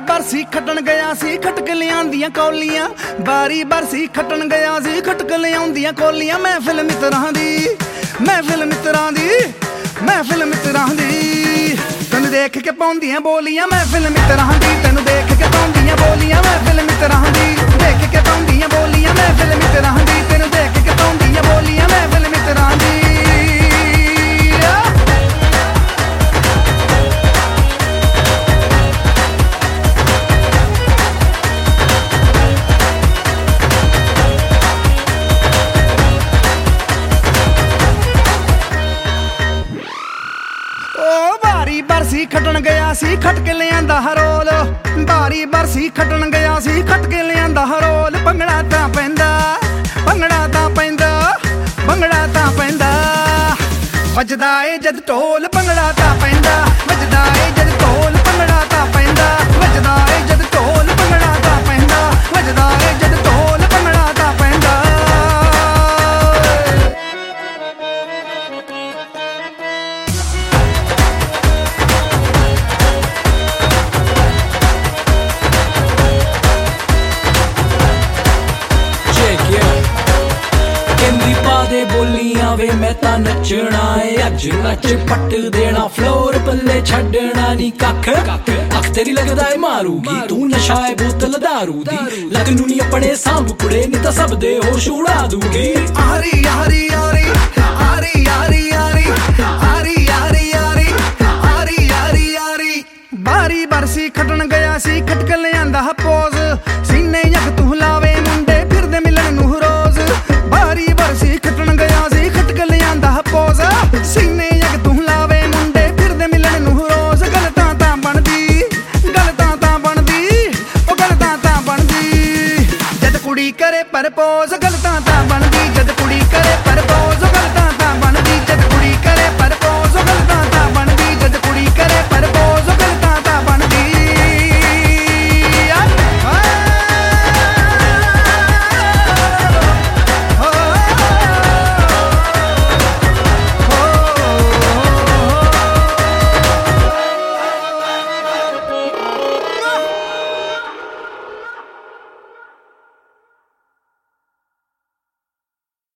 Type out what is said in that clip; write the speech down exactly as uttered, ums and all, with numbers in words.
बरसी खटन गया सी खटक लियांदियां कौलियां बारी बरसी खटन गया सी खटक लियांदियां कौलियां महफिल मित्रां दी महफिल मित्रां दी महफिल मित्रां दी तेनू देख के पाउंदियां बोलियां महफिल मित्रां दी तेनू देख के पाउंदियां बोलियां महफिल मित्रां दी देख के पाउंदियां बोलियां महफिल मित्रां दी तेनू देख के पाउंदियां बोलियां महफिल मित्रां दी बारी बरसी खटन गया सी खट के लियांदा हरोल बारी बरसी खटन गया सी खट के लियांदा हरोल भंगड़ा तां पैंदा भंगड़ा तां पैंदा भंगड़ा तां पैंदा वजदा ए जद ढोल भंगड़ा तां पैंदा वजदा ए जद ढोल भंगड़ा तां पैंदा वजदा ए जद ढोल भंगड़ा तां पैंदा वजदा ए जद ढोल भंगड़ा तां पैंदा दे बोलियां वे मैं तां नचना है अज नच पट देना फ्लोर पल्ले छड्डना नी कख अख तेरी लगदा है मारूगी तू नशा है बोतल दारू दी लग नू नी अपने सांभ कुड़े नी तां सब दे होश उड़ा दूंगी आरी आरी आरी आरी आरी आरी आरी आरी आरी आरी आरी आरी बारी बरसी खटन गया सी खटक लियांदा पोज सीने यक तू लावे मुंडे फिरदे मिलन नू रोज बारी बरसी खटन गया सी खटक लियांदा पोज सीने यक तू लावे मुंडे फिरदे मिलन नू रोज गल तां तां बनदी गल तां तां बनदी ओ गल तां तां बनदी जद कुड़ी करे परपोज गल तां तां